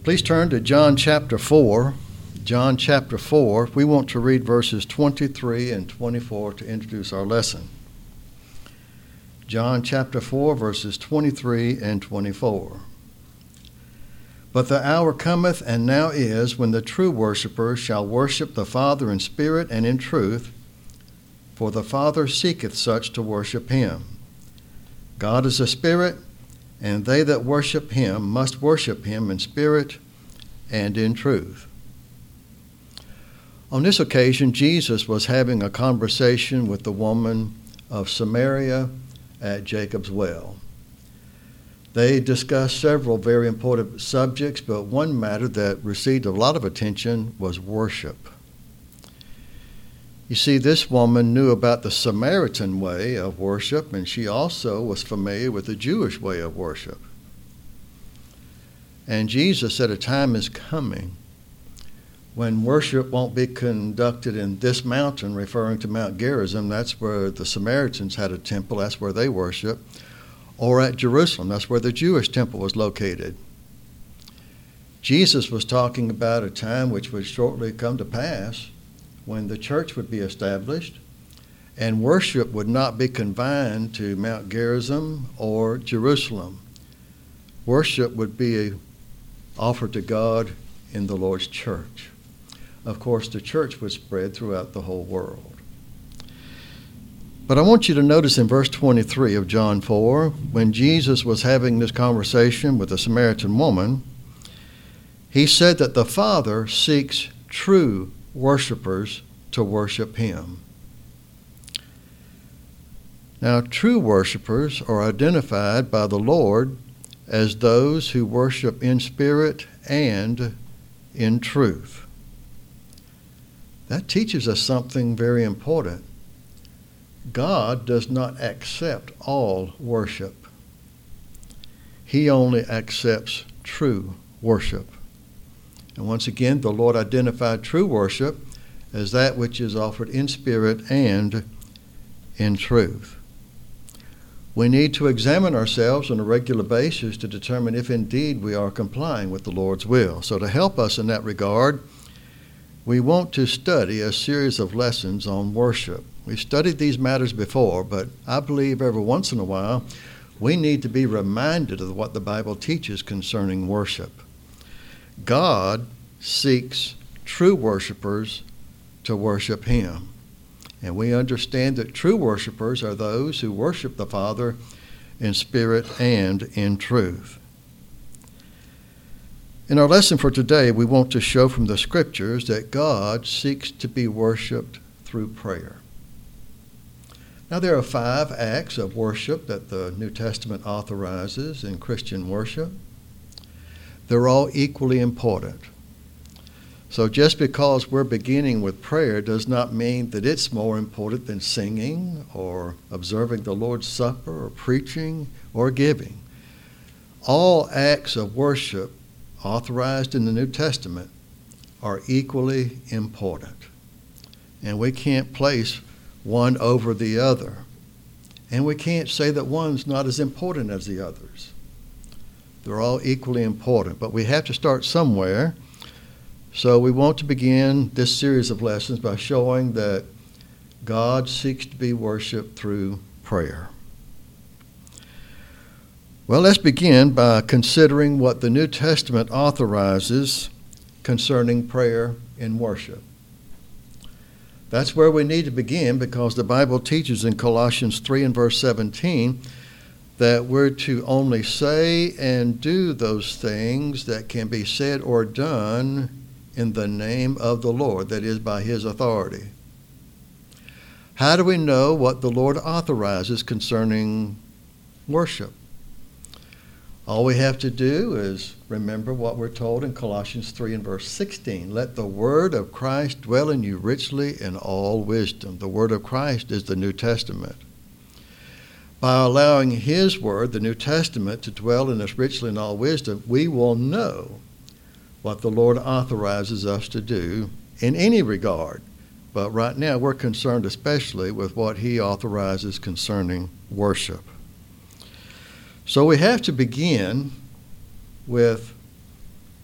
Please turn to John chapter 4. John chapter 4. We want to read verses 23 and 24 to introduce our lesson. John chapter 4, verses 23 and 24. But the hour cometh, and now is, when the true worshipers shall worship the Father in spirit and in truth, for the Father seeketh such to worship him. God is a spirit, and they that worship him must worship him in spirit and in truth. On this occasion, Jesus was having a conversation with the woman of Samaria at Jacob's well. They discussed several very important subjects, but one matter that received a lot of attention was worship. You see, this woman knew about the Samaritan way of worship, and she also was familiar with the Jewish way of worship. And Jesus said a time is coming when worship won't be conducted in this mountain, referring to Mount Gerizim. That's where the Samaritans had a temple. That's where they worship. Or at Jerusalem. That's where the Jewish temple was located. Jesus was talking about a time which would shortly come to pass when the church would be established, and worship would not be confined to Mount Gerizim or Jerusalem. Worship would be offered to God in the Lord's church. Of course, the church would spread throughout the whole world. But I want you to notice in verse 23 of John 4, when Jesus was having this conversation with the Samaritan woman, he said that the Father seeks true worshipers to worship him. Now, true worshipers are identified by the Lord as those who worship in spirit and in truth. That teaches us something very important. God does not accept all worship. He only accepts true worship. And once again, the Lord identified true worship as that which is offered in spirit and in truth. We need to examine ourselves on a regular basis to determine if indeed we are complying with the Lord's will. So to help us in that regard, we want to study a series of lessons on worship. We've studied these matters before, but I believe every once in a while we need to be reminded of what the Bible teaches concerning worship. God seeks true worshipers to worship him. And we understand that true worshipers are those who worship the Father in spirit and in truth. In our lesson for today, we want to show from the Scriptures that God seeks to be worshiped through prayer. Now, there are 5 acts of worship that the New Testament authorizes in Christian worship. They're all equally important. So just because we're beginning with prayer does not mean that it's more important than singing or observing the Lord's Supper or preaching or giving. All acts of worship authorized in the New Testament are equally important. And we can't place one over the other. And we can't say that one's not as important as the others. They're all equally important, but we have to start somewhere. So we want to begin this series of lessons by showing that God seeks to be worshiped through prayer. Well, let's begin by considering what the New Testament authorizes concerning prayer in worship. That's where we need to begin, because the Bible teaches in Colossians 3 and verse 17 that we're to only say and do those things that can be said or done in the name of the Lord, that is, by his authority. How do we know what the Lord authorizes concerning worship? All we have to do is remember what we're told in Colossians 3 and verse 16. Let the word of Christ dwell in you richly in all wisdom. The word of Christ is the New Testament. By allowing his word, the New Testament, to dwell in us richly in all wisdom, we will know what the Lord authorizes us to do in any regard. But right now we're concerned especially with what he authorizes concerning worship. So we have to begin with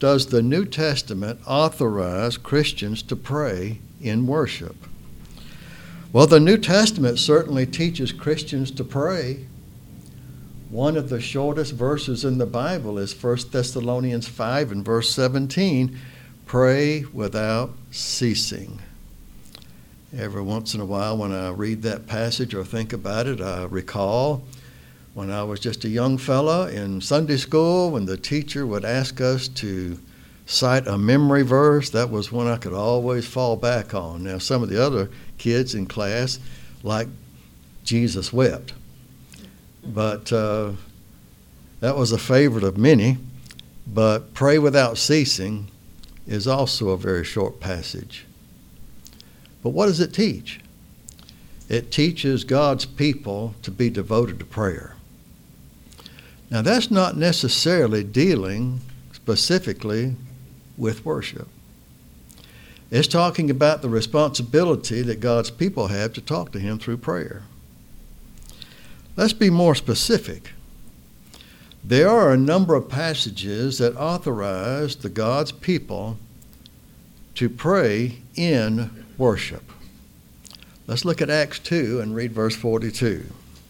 does the New Testament authorize Christians to pray in worship? Well, the New Testament certainly teaches Christians to pray. One of the shortest verses in the Bible is 1 Thessalonians 5 and verse 17, pray without ceasing. Every once in a while when I read that passage or think about it, I recall when I was just a young fella in Sunday school, when the teacher would ask us to cite a memory verse, that was one I could always fall back on. Now, some of the other kids in class, like Jesus wept. But that was a favorite of many. But pray without ceasing is also a very short passage. But what does it teach? It teaches God's people to be devoted to prayer. Now, that's not necessarily dealing specifically with worship. It's talking about the responsibility that God's people have to talk to Him through prayer. Let's be more specific. There are a number of passages that authorize the God's people to pray in worship. Let's look at Acts 2 and read verse 42.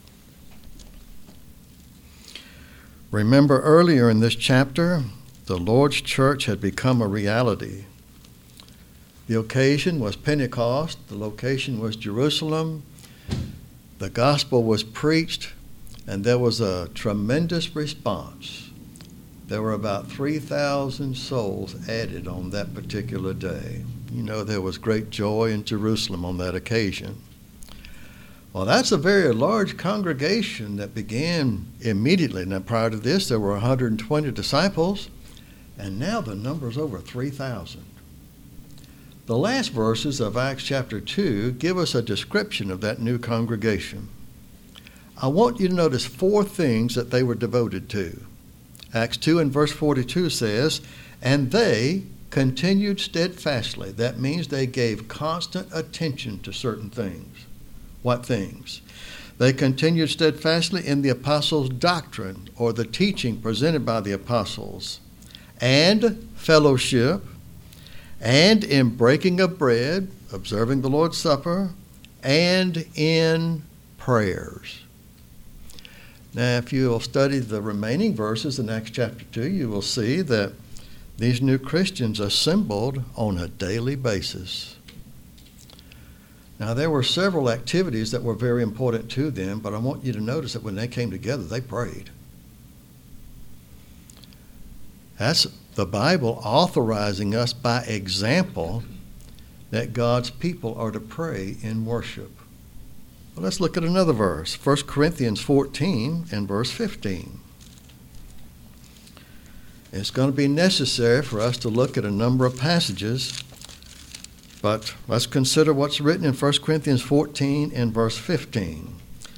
Remember earlier in this chapter, the Lord's church had become a reality. The occasion was Pentecost. The location was Jerusalem. The gospel was preached, and there was a tremendous response. There were about 3,000 souls added on that particular day. You know, there was great joy in Jerusalem on that occasion. Well, that's a very large congregation that began immediately. Now, prior to this, there were 120 disciples, and now the number is over 3,000. The last verses of Acts chapter 2 give us a description of that new congregation. I want you to notice 4 things that they were devoted to. Acts 2 and verse 42 says, and they continued steadfastly. That means they gave constant attention to certain things. What things? They continued steadfastly in the apostles' doctrine, or the teaching presented by the apostles, and fellowship, and in breaking of bread, observing the Lord's Supper, and in prayers. Now, if you will study the remaining verses in Acts chapter 2, you will see that these new Christians assembled on a daily basis. Now, there were several activities that were very important to them, but I want you to notice that when they came together, they prayed. That's the Bible authorizing us by example that God's people are to pray in worship. Well, let's look at another verse, 1 Corinthians 14 and verse 15. It's going to be necessary for us to look at a number of passages, but let's consider what's written in 1 Corinthians 14 and verse 15.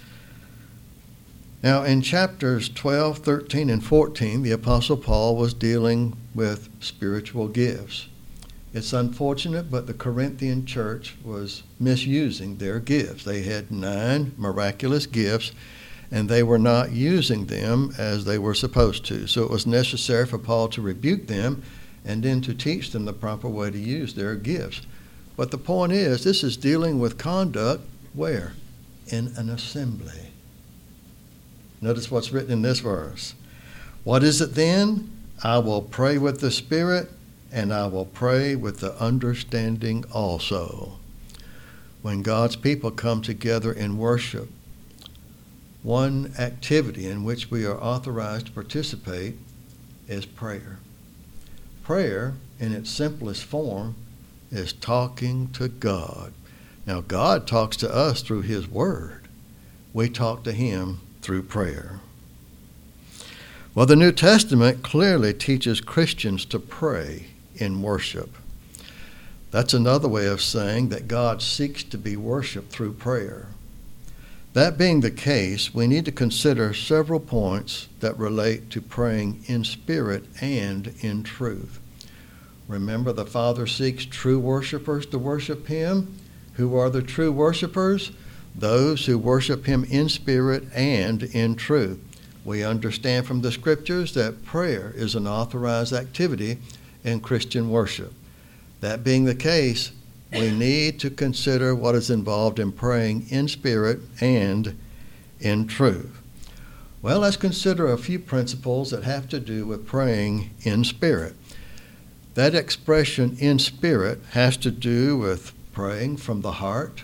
Now, in chapters 12, 13, and 14, the Apostle Paul was dealing with spiritual gifts. It's unfortunate, but the Corinthian church was misusing their gifts. They had 9 miraculous gifts, and they were not using them as they were supposed to. So it was necessary for Paul to rebuke them and then to teach them the proper way to use their gifts. But the point is, this is dealing with conduct where? In an assembly. Notice what's written in this verse. What is it then? I will pray with the Spirit, and I will pray with the understanding also. When God's people come together in worship, one activity in which we are authorized to participate is prayer. Prayer, in its simplest form, is talking to God. Now, God talks to us through His Word. We talk to Him through prayer. Well, the New Testament clearly teaches Christians to pray in worship. That's another way of saying that God seeks to be worshiped through prayer. That being the case, we need to consider several points that relate to praying in spirit and in truth. Remember, the Father seeks true worshipers to worship Him. Who are the true worshipers? Those who worship Him in spirit and in truth. We understand from the Scriptures that prayer is an authorized activity in Christian worship. That being the case, we need to consider what is involved in praying in spirit and in truth. Well, let's consider a few principles that have to do with praying in spirit. That expression in spirit has to do with praying from the heart,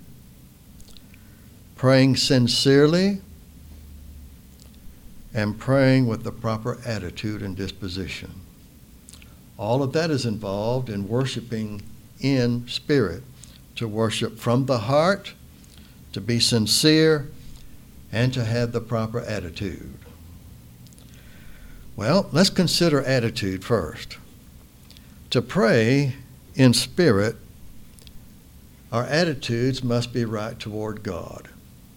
praying sincerely, and praying with the proper attitude and disposition. All of that is involved in worshiping in spirit, to worship from the heart, to be sincere, and to have the proper attitude. Well, let's consider attitude first. To pray in spirit, our attitudes must be right toward God.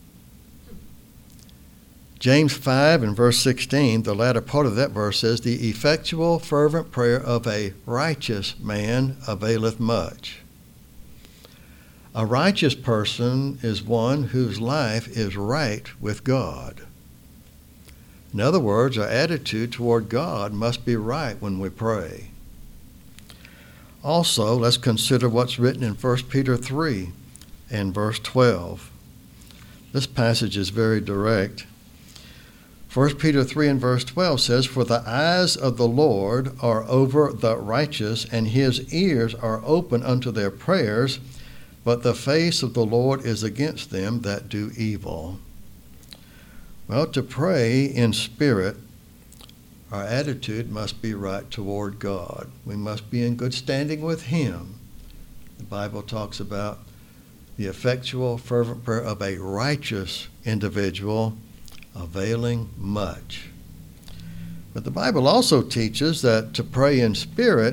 James 5 and verse 16, the latter part of that verse says, "The effectual fervent prayer of a righteous man availeth much." A righteous person is one whose life is right with God. In other words, our attitude toward God must be right when we pray. Also, let's consider what's written in 1 Peter 3 and verse 12. This passage is very direct. 1 Peter 3 and verse 12 says, "For the eyes of the Lord are over the righteous, and his ears are open unto their prayers, but the face of the Lord is against them that do evil." Well, to pray in spirit, our attitude must be right toward God. We must be in good standing with Him. The Bible talks about the effectual, fervent prayer of a righteous individual availing much. But the Bible also teaches that to pray in spirit,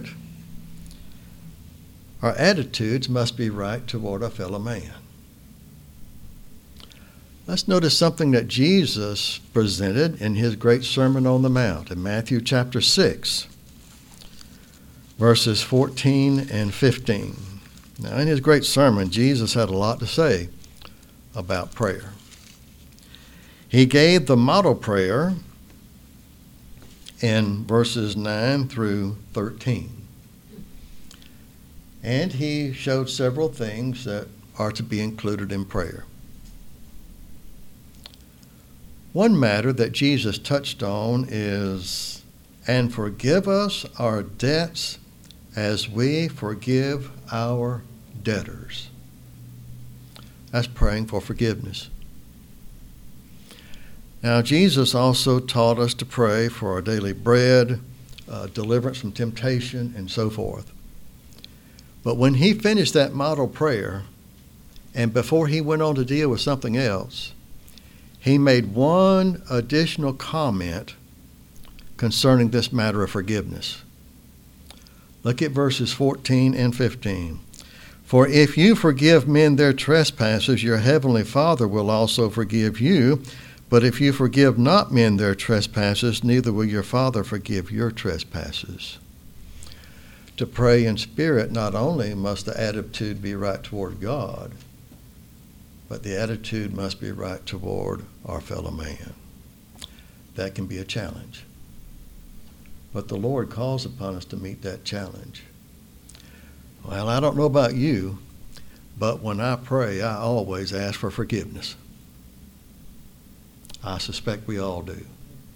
our attitudes must be right toward our fellow man. Let's notice something that Jesus presented in his great Sermon on the Mount in Matthew chapter 6, verses 14 and 15. Now, in his great sermon, Jesus had a lot to say about prayer. He gave the model prayer in verses 9 through 13. And he showed several things that are to be included in prayer. One matter that Jesus touched on is, "And forgive us our debts as we forgive our debtors." That's praying for forgiveness. Now, Jesus also taught us to pray for our daily bread, deliverance from temptation, and so forth. But when he finished that model prayer, and before he went on to deal with something else, he made one additional comment concerning this matter of forgiveness. Look at verses 14 and 15. "For if you forgive men their trespasses, your heavenly Father will also forgive you. But if you forgive not men their trespasses, neither will your Father forgive your trespasses." To pray in spirit, not only must the attitude be right toward God, but the attitude must be right toward our fellow man. That can be a challenge. But the Lord calls upon us to meet that challenge. Well, I don't know about you, but when I pray, I always ask for forgiveness. I suspect we all do.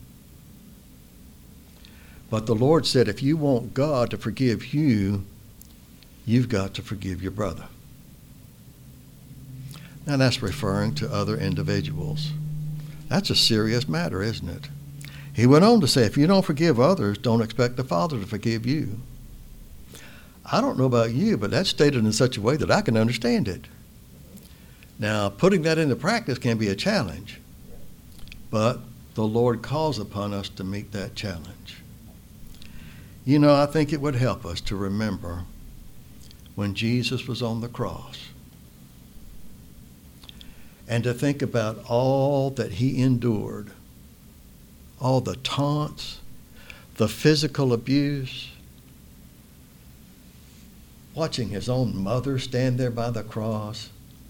But the Lord said, if you want God to forgive you, you've got to forgive your brother. Now that's referring to other individuals. That's a serious matter, isn't it? He went on to say, if you don't forgive others, don't expect the Father to forgive you. I don't know about you, but that's stated in such a way that I can understand it. Now, putting that into practice can be a challenge, but the Lord calls upon us to meet that challenge. You know, I think it would help us to remember when Jesus was on the cross and to think about all that he endured, all the taunts, the physical abuse, watching his own mother stand there by the cross.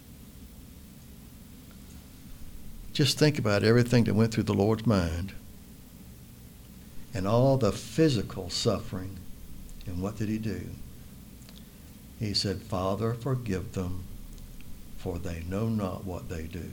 Just think about everything that went through the Lord's mind and all the physical suffering And what did he do? He said, Father, forgive them, for they know not what they do.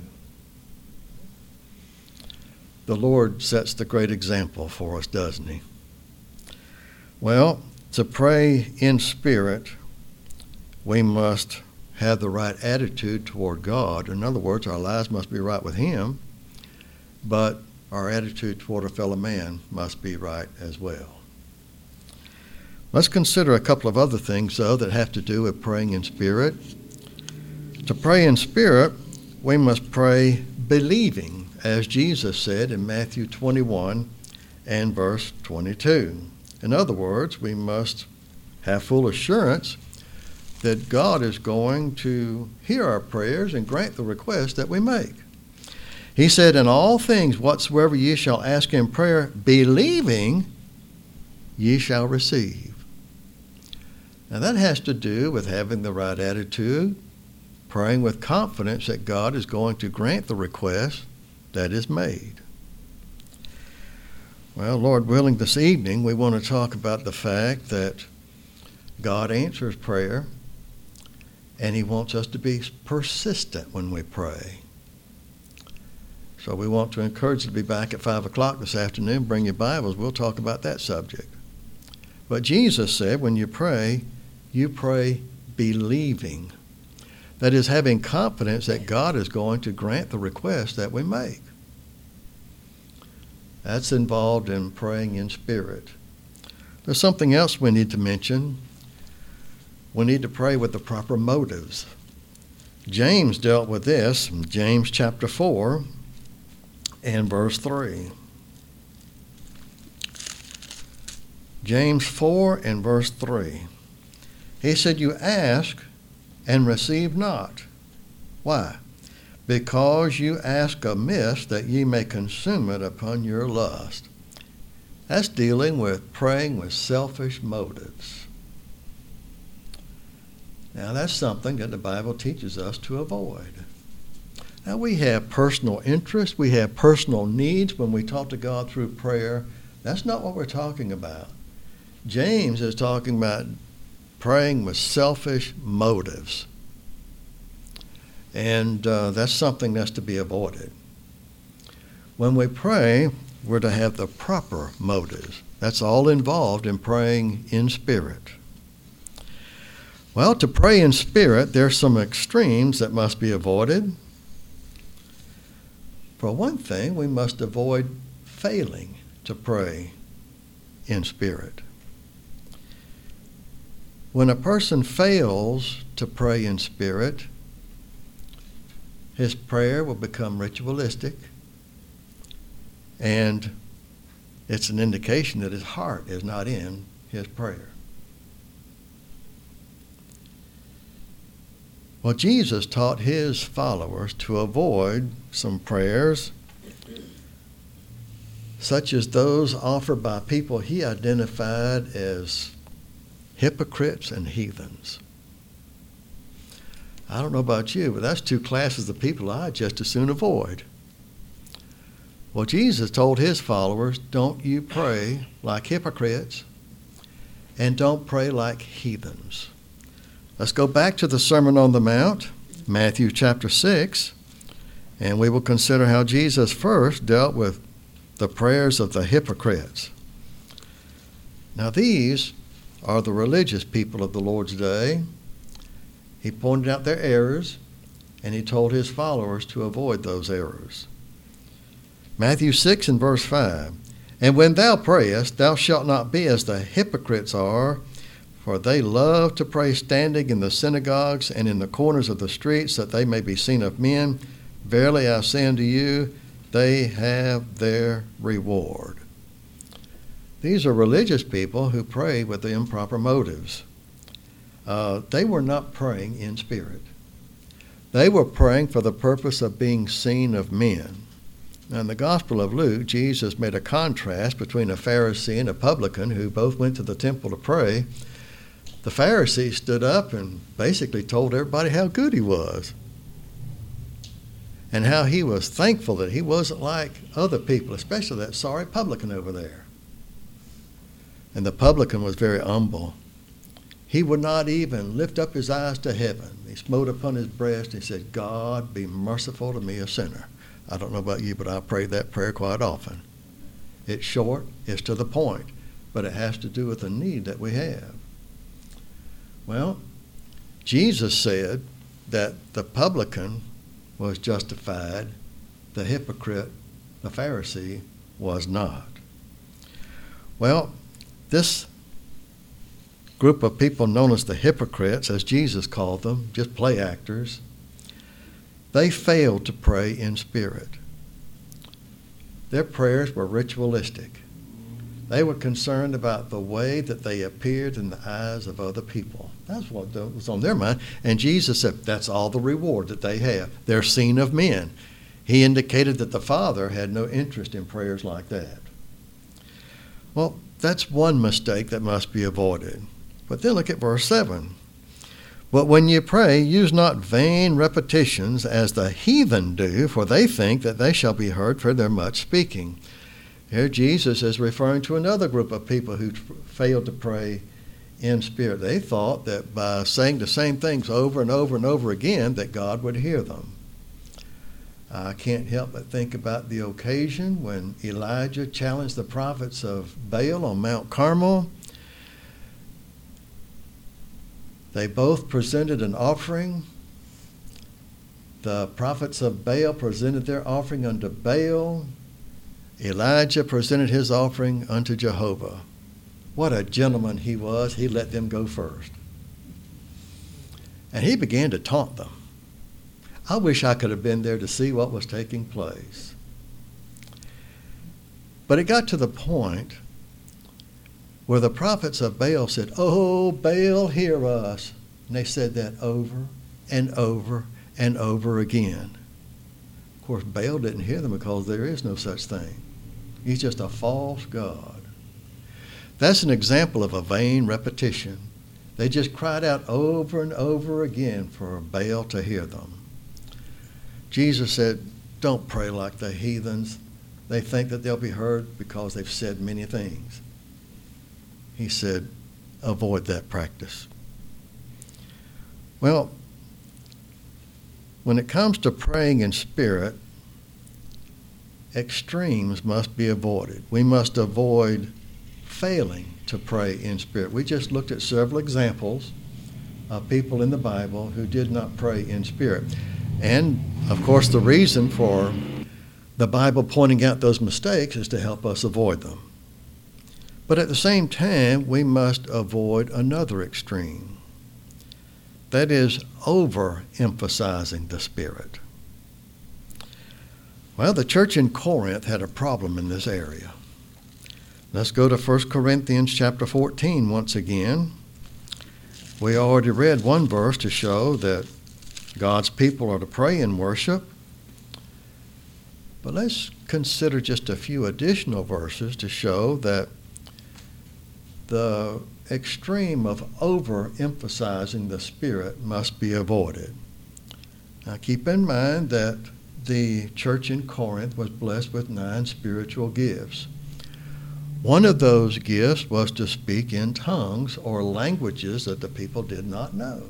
The Lord sets the great example for us, doesn't he? Well, to pray in spirit, we must have the right attitude toward God. In other words, our lives must be right with him, but our attitude toward a fellow man must be right as well. Let's consider a couple of other things, though, that have to do with praying in spirit. To pray in spirit, we must pray believing, as Jesus said in Matthew 21 and verse 22. In other words, we must have full assurance that God is going to hear our prayers and grant the request that we make. He said, in all things whatsoever ye shall ask in prayer, believing, ye shall receive. Now that has to do with having the right attitude, praying with confidence that God is going to grant the request that is made. Well, Lord willing, this evening we want to talk about the fact that God answers prayer, and he wants us to be persistent when we pray. So we want to encourage you to be back at 5 o'clock this afternoon. Bring your Bibles. We'll talk about that subject. But Jesus said when you pray believing. That is, having confidence that God is going to grant the request that we make. That's involved in praying in spirit. There's something else we need to mention. We need to pray with the proper motives. James dealt with this in James chapter 4 and verse 3. James 4 and verse 3. He said, you ask and receive not. Why? Because you ask amiss that ye may consume it upon your lust. That's dealing with praying with selfish motives. Now that's something that the Bible teaches us to avoid. Now we have personal interests, we have personal needs when we talk to God through prayer. That's not what we're talking about. James is talking about praying with selfish motives. And that's something that's to be avoided. When we pray, we're to have the proper motives. That's all involved in praying in spirit. Well, to pray in spirit, there's some extremes that must be avoided. For one thing, we must avoid failing to pray in spirit. When a person fails to pray in spirit, his prayer will become ritualistic, and it's an indication that his heart is not in his prayer. Well, Jesus taught his followers to avoid some prayers, such as those offered by people he identified as hypocrites and heathens. I don't know about you, but that's two classes of people I'd just as soon avoid. Well, Jesus told his followers, don't you pray like hypocrites, and don't pray like heathens. Let's go back to the Sermon on the Mount, Matthew chapter 6, and we will consider how Jesus first dealt with the prayers of the hypocrites. Now these are the religious people of the Lord's day. He pointed out their errors, and he told his followers to avoid those errors. Matthew 6 and verse 5, and when thou prayest, thou shalt not be as the hypocrites are, for they love to pray standing in the synagogues and in the corners of the streets, that they may be seen of men. Verily I say unto you, they have their reward. These are religious people who pray with the improper motives. They were not praying in spirit. They were praying for the purpose of being seen of men. Now, in the Gospel of Luke, Jesus made a contrast between a Pharisee and a publican who both went to the temple to pray. The Pharisee stood up and basically told everybody how good he was and how he was thankful that he wasn't like other people, especially that sorry publican over there. And the publican was very humble. He would not even lift up his eyes to heaven. He smote upon his breast and said, God, be merciful to me, a sinner. I don't know about you, but I pray that prayer quite often. It's short, it's to the point, but it has to do with the need that we have. Well, Jesus said that the publican was justified, the hypocrite, the Pharisee, was not. Well, this group of people known as the hypocrites, as Jesus called them, just play actors, they failed to pray in spirit. Their prayers were ritualistic. They were concerned about the way that they appeared in the eyes of other people. That's what was on their mind. And Jesus said that's all the reward that they have. They're seen of men. He indicated that the Father had no interest in prayers like that. Well, that's one mistake that must be avoided. But then look at verse 7. But when you pray, use not vain repetitions as the heathen do, for they think that they shall be heard for their much speaking. Here Jesus is referring to another group of people who failed to pray in spirit. They thought that by saying the same things over and over and over again that God would hear them. I can't help but think about the occasion when Elijah challenged the prophets of Baal on Mount Carmel. They both presented an offering. The prophets of Baal presented their offering unto Baal. Elijah presented his offering unto Jehovah. What a gentleman he was. He let them go first. And he began to taunt them. I wish I could have been there to see what was taking place. But it got to the point where the prophets of Baal said, "Oh, Baal, hear us." And they said that over and over and over again. Of course, Baal didn't hear them because there is no such thing. He's just a false god. That's an example of a vain repetition. They just cried out over and over again for Baal to hear them. Jesus said, don't pray like the heathens. They think that they'll be heard because they've said many things. He said, avoid that practice. Well, when it comes to praying in spirit, extremes must be avoided. We must avoid failing to pray in spirit. We just looked at several examples of people in the Bible who did not pray in spirit. And, of course, the reason for the Bible pointing out those mistakes is to help us avoid them. But at the same time, we must avoid another extreme. That is, overemphasizing the Spirit. Well, the church in Corinth had a problem in this area. Let's go to 1 Corinthians chapter 14 once again. We already read one verse to show that God's people are to pray in worship. But let's consider just a few additional verses to show that the extreme of overemphasizing the Spirit must be avoided. Now keep in mind that the church in Corinth was blessed with 9 spiritual gifts. One of those gifts was to speak in tongues or languages that the people did not know.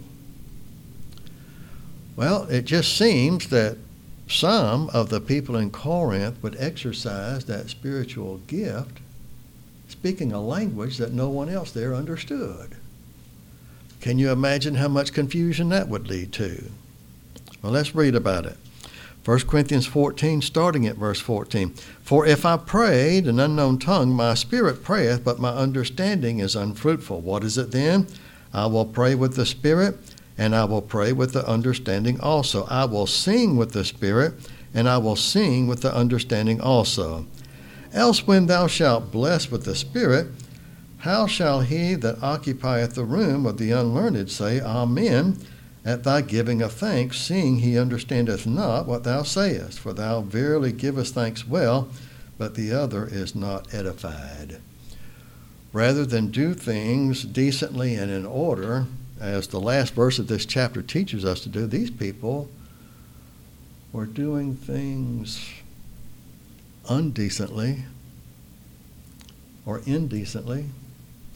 Well, it just seems that some of the people in Corinth would exercise that spiritual gift speaking a language that no one else there understood. Can you imagine how much confusion that would lead to? Well, let's read about it. 1 Corinthians 14, starting at verse 14. For if I prayed an unknown tongue, my spirit prayeth, but my understanding is unfruitful. What is it then? I will pray with the Spirit, and I will pray with the understanding also. I will sing with the Spirit, and I will sing with the understanding also. Else when thou shalt bless with the Spirit, how shall he that occupieth the room of the unlearned say, Amen, at thy giving of thanks, seeing he understandeth not what thou sayest? For thou verily givest thanks well, but the other is not edified. Rather than do things decently and in order, as the last verse of this chapter teaches us to do, these people were doing things undecently or indecently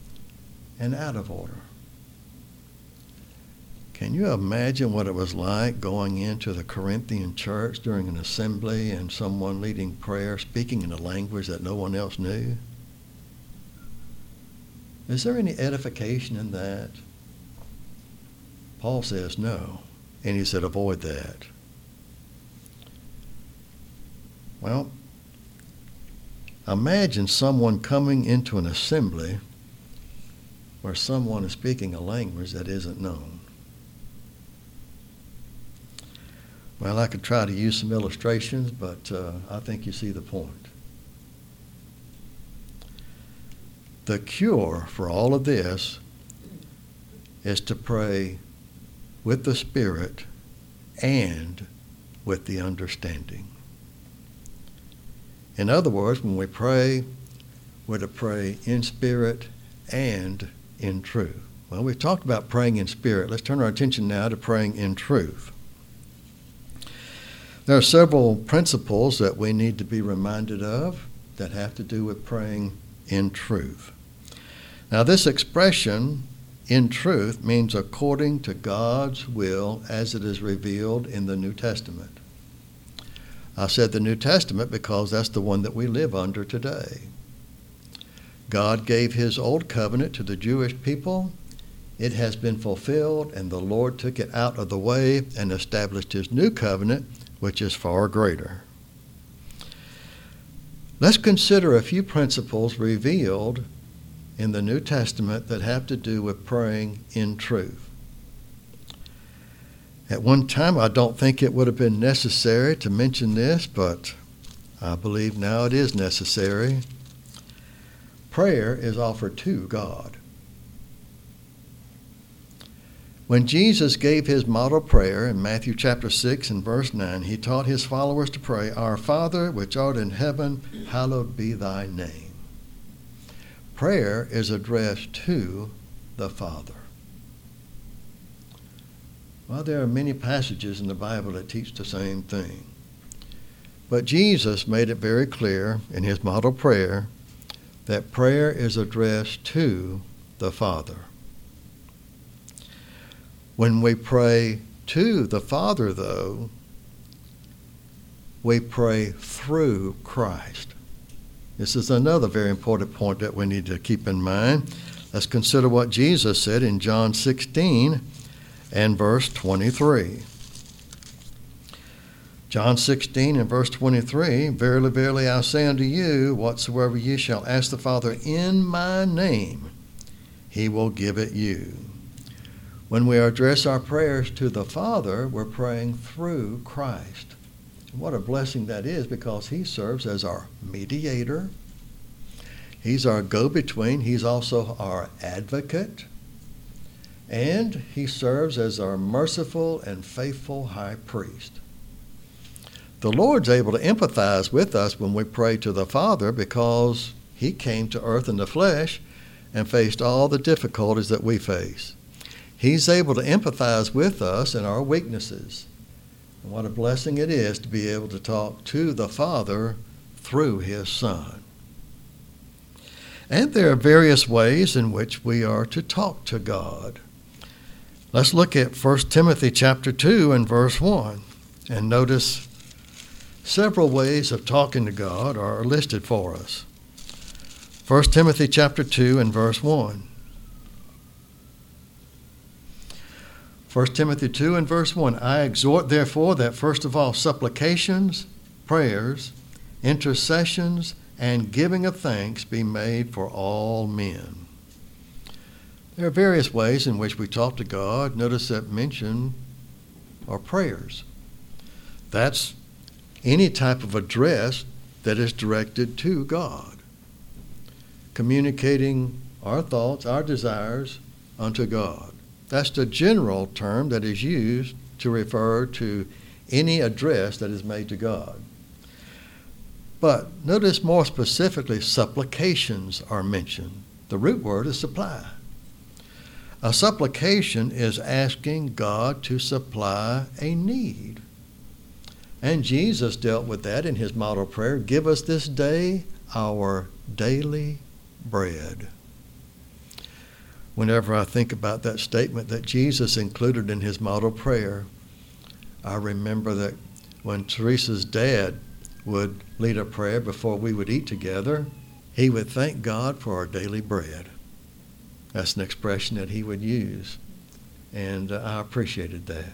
and out of order. Can you imagine what it was like going into the Corinthian church during an assembly and someone leading prayer, speaking in a language that no one else knew? Is there any edification in that? Paul says no, and he said avoid that. Well, imagine someone coming into an assembly where someone is speaking a language that isn't known. Well, I could try to use some illustrations, but I think you see the point. The cure for all of this is to pray with the Spirit and with the understanding. In other words, when we pray, we're to pray in spirit and in truth. Well, we've talked about praying in spirit. Let's turn our attention now to praying in truth. There are several principles that we need to be reminded of that have to do with praying in truth. Now, this expression, in truth, means according to God's will as it is revealed in the New Testament. I said the New Testament because that's the one that we live under today. God gave his old covenant to the Jewish people. It has been fulfilled, and the Lord took it out of the way and established his new covenant, which is far greater. Let's consider a few principles revealed in the New Testament that have to do with praying in truth. At one time, I don't think it would have been necessary to mention this, but I believe now it is necessary. Prayer is offered to God. When Jesus gave his model prayer in Matthew chapter 6 and verse 9, he taught his followers to pray, "Our Father, which art in heaven, hallowed be thy name." Prayer is addressed to the Father. Well, there are many passages in the Bible that teach the same thing. But Jesus made it very clear in his model prayer that prayer is addressed to the Father. When we pray to the Father, though, we pray through Christ. This is another very important point that we need to keep in mind. Let's consider what Jesus said in John 16 and verse 23. John 16 and verse 23, "Verily, verily, I say unto you, whatsoever ye shall ask the Father in my name, he will give it you." When we address our prayers to the Father, we're praying through Christ. What a blessing that is, because he serves as our mediator. He's our go-between. He's also our advocate. And he serves as our merciful and faithful high priest. The Lord's able to empathize with us when we pray to the Father because he came to earth in the flesh and faced all the difficulties that we face. He's able to empathize with us in our weaknesses. And what a blessing it is to be able to talk to the Father through his Son. And there are various ways in which we are to talk to God. Let's look at 1 Timothy chapter 2 and verse 1. And notice several ways of talking to God are listed for us. 1 Timothy chapter 2 and verse 1. 1 Timothy 2 and verse 1, "I exhort therefore that first of all supplications, prayers, intercessions, and giving of thanks be made for all men." There are various ways in which we talk to God. Notice that mention are prayers. That's any type of address that is directed to God, communicating our thoughts, our desires unto God. That's the general term that is used to refer to any address that is made to God. But notice more specifically, supplications are mentioned. The root word is supply. A supplication is asking God to supply a need. And Jesus dealt with that in his model prayer, "Give us this day our daily bread." Whenever I think about that statement that Jesus included in his model prayer, I remember that when Teresa's dad would lead a prayer before we would eat together, he would thank God for our daily bread. That's an expression that he would use, and I appreciated that.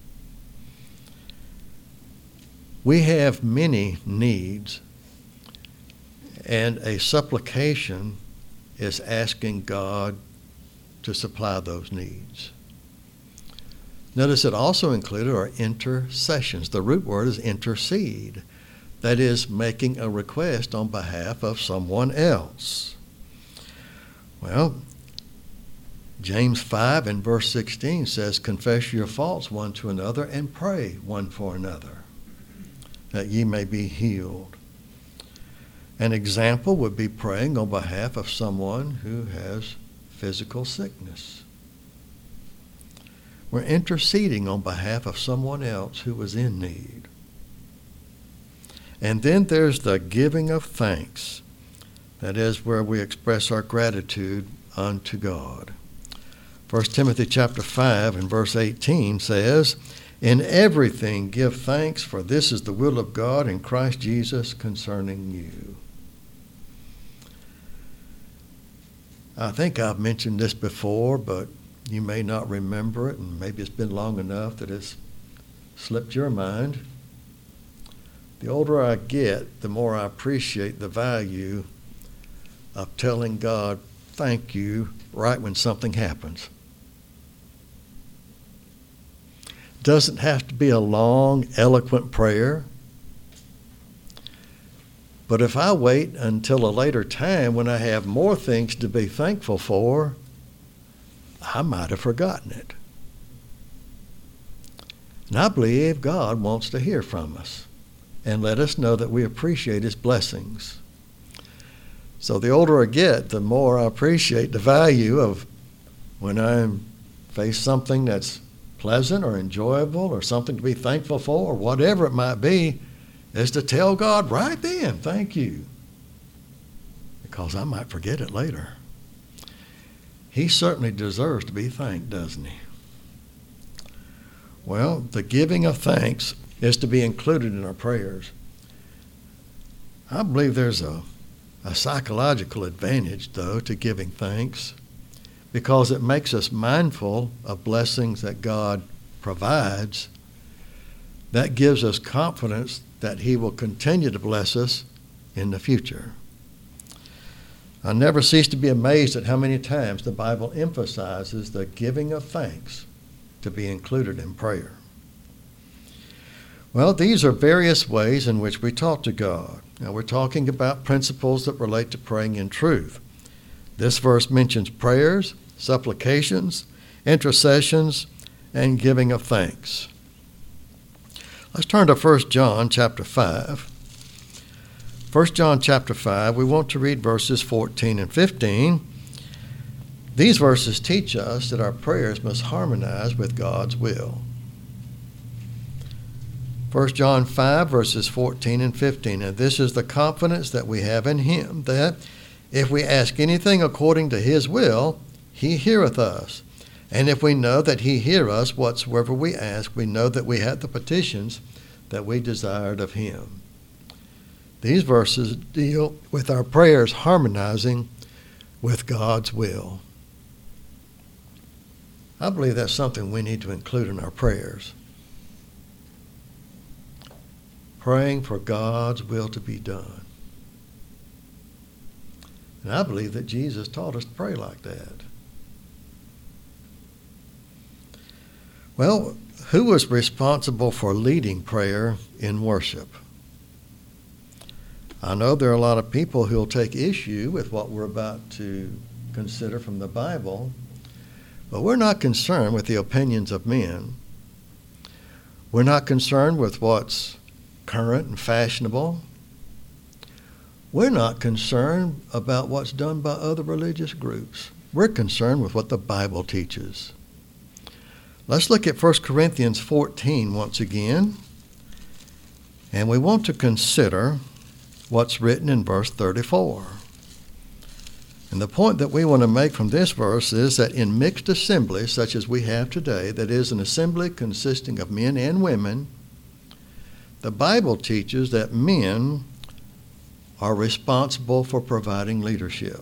We have many needs, and a supplication is asking God to supply those needs. Notice it also included our intercessions. The root word is intercede. That is, making a request on behalf of someone else. Well, James 5 and verse 16 says, confess your faults one to another and pray one for another, that ye may be healed. An example would be praying on behalf of someone who has physical sickness. We're interceding on behalf of someone else who is in need. And then there's the giving of thanks. That is where we express our gratitude unto God. 1 Timothy chapter 5 and verse 18 says, in everything give thanks, for this is the will of God in Christ Jesus concerning you. I think I've mentioned this before, but you may not remember it, and maybe it's been long enough that it's slipped your mind. The older I get, the more I appreciate the value of telling God thank you right when something happens. Doesn't have to be a long, eloquent prayer. But if I wait until a later time when I have more things to be thankful for, I might have forgotten it. And I believe God wants to hear from us and let us know that we appreciate his blessings. So the older I get, the more I appreciate the value of when I face something that's pleasant or enjoyable or something to be thankful for or whatever it might be, is to tell God right then, thank you. Because I might forget it later. He certainly deserves to be thanked, doesn't he? Well, the giving of thanks is to be included in our prayers. I believe there's a psychological advantage, though, to giving thanks, because it makes us mindful of blessings that God provides. That gives us confidence that he will continue to bless us in the future. I never cease to be amazed at how many times the Bible emphasizes the giving of thanks to be included in prayer. Well, these are various ways in which we talk to God. Now, we're talking about principles that relate to praying in truth. This verse mentions prayers, supplications, intercessions, and giving of thanks. Let's turn to 1 John chapter 5. 1 John chapter 5, we want to read verses 14 and 15. These verses teach us that our prayers must harmonize with God's will. 1 John 5, verses 14 and 15. And this is the confidence that we have in him, that if we ask anything according to his will, he heareth us. And if we know that he hear us whatsoever we ask, we know that we have the petitions that we desired of him. These verses deal with our prayers harmonizing with God's will. I believe that's something we need to include in our prayers. Praying for God's will to be done. And I believe that Jesus taught us to pray like that. Well, who was responsible for leading prayer in worship? I know there are a lot of people who will take issue with what we're about to consider from the Bible, but we're not concerned with the opinions of men. We're not concerned with what's current and fashionable. We're not concerned about what's done by other religious groups. We're concerned with what the Bible teaches. Let's look at 1 Corinthians 14 once again, and we want to consider what's written in verse 34. And the point that we want to make from this verse is that in mixed assemblies, such as we have today, that is, an assembly consisting of men and women, the Bible teaches that men are responsible for providing leadership.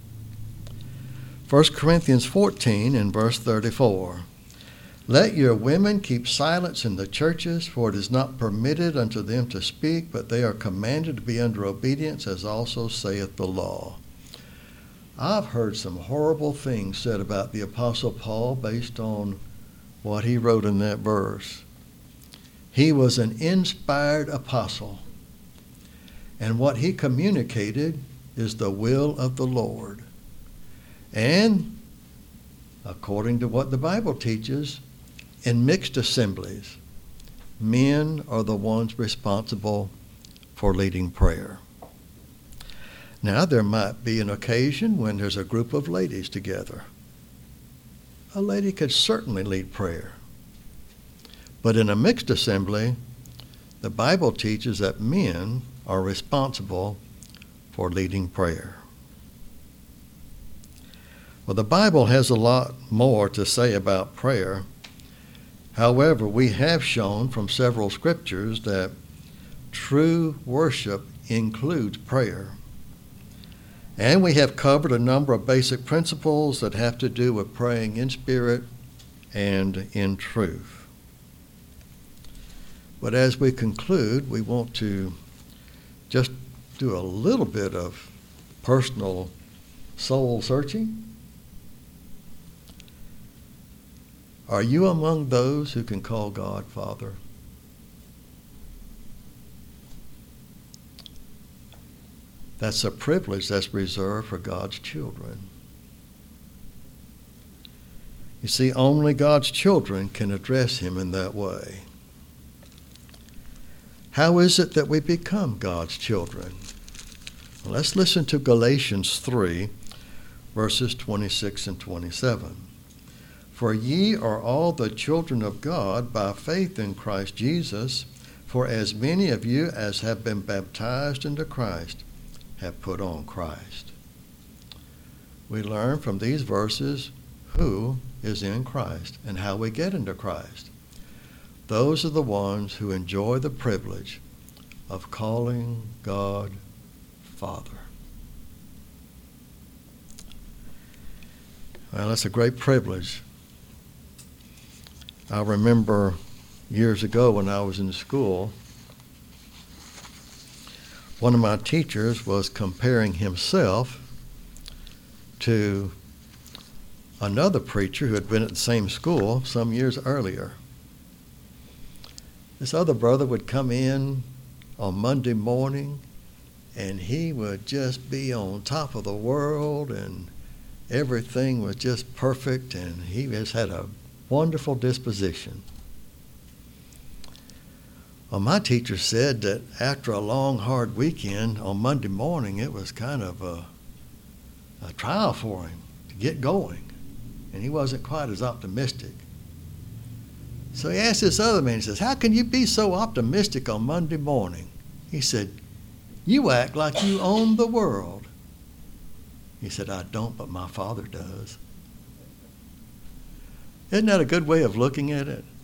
1 Corinthians 14 and verse 34. Let your women keep silence in the churches, for it is not permitted unto them to speak, but they are commanded to be under obedience, as also saith the law. I've heard some horrible things said about the Apostle Paul based on what he wrote in that verse. He was an inspired apostle, and what he communicated is the will of the Lord. And according to what the Bible teaches, in mixed assemblies, men are the ones responsible for leading prayer. Now, there might be an occasion when there's a group of ladies together. A lady could certainly lead prayer. But in a mixed assembly, the Bible teaches that men are responsible for leading prayer. Well, the Bible has a lot more to say about prayer. However, we have shown from several scriptures that true worship includes prayer. And we have covered a number of basic principles that have to do with praying in spirit and in truth. But as we conclude, we want to just do a little bit of personal soul searching. Are you among those who can call God Father? That's a privilege that's reserved for God's children. You see, only God's children can address him in that way. How is it that we become God's children? Well, let's listen to Galatians 3, verses 26 and 27. For ye are all the children of God by faith in Christ Jesus, for as many of you as have been baptized into Christ have put on Christ. We learn from these verses who is in Christ and how we get into Christ. Those are the ones who enjoy the privilege of calling God Father. Well, that's a great privilege. I remember years ago when I was in school, one of my teachers was comparing himself to another preacher who had been at the same school some years earlier. This other brother would come in on Monday morning, and he would just be on top of the world, and everything was just perfect, and he just had a wonderful disposition. Well, my teacher said that after a long, hard weekend on Monday morning, it was kind of a trial for him to get going, and he wasn't quite as optimistic. So he asked this other man, he says, how can you be so optimistic on Monday morning? He said, you act like you own the world. He said, I don't, but my Father does. Isn't that a good way of looking at it?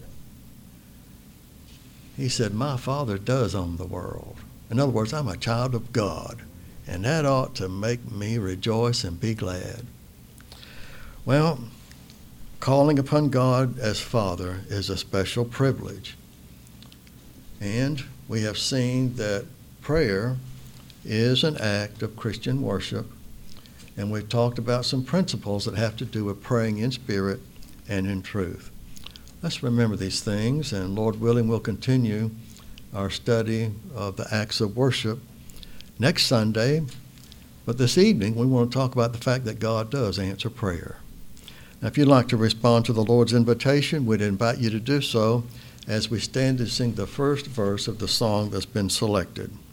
He said, my Father does own the world. In other words, I'm a child of God, and that ought to make me rejoice and be glad. Well, calling upon God as Father is a special privilege. And we have seen that prayer is an act of Christian worship, and we've talked about some principles that have to do with praying in spirit and in truth. Let's remember these things, and Lord willing, we'll continue our study of the acts of worship next Sunday. But this evening, we want to talk about the fact that God does answer prayer. Now, if you'd like to respond to the Lord's invitation, we'd invite you to do so as we stand to sing the first verse of the song that's been selected.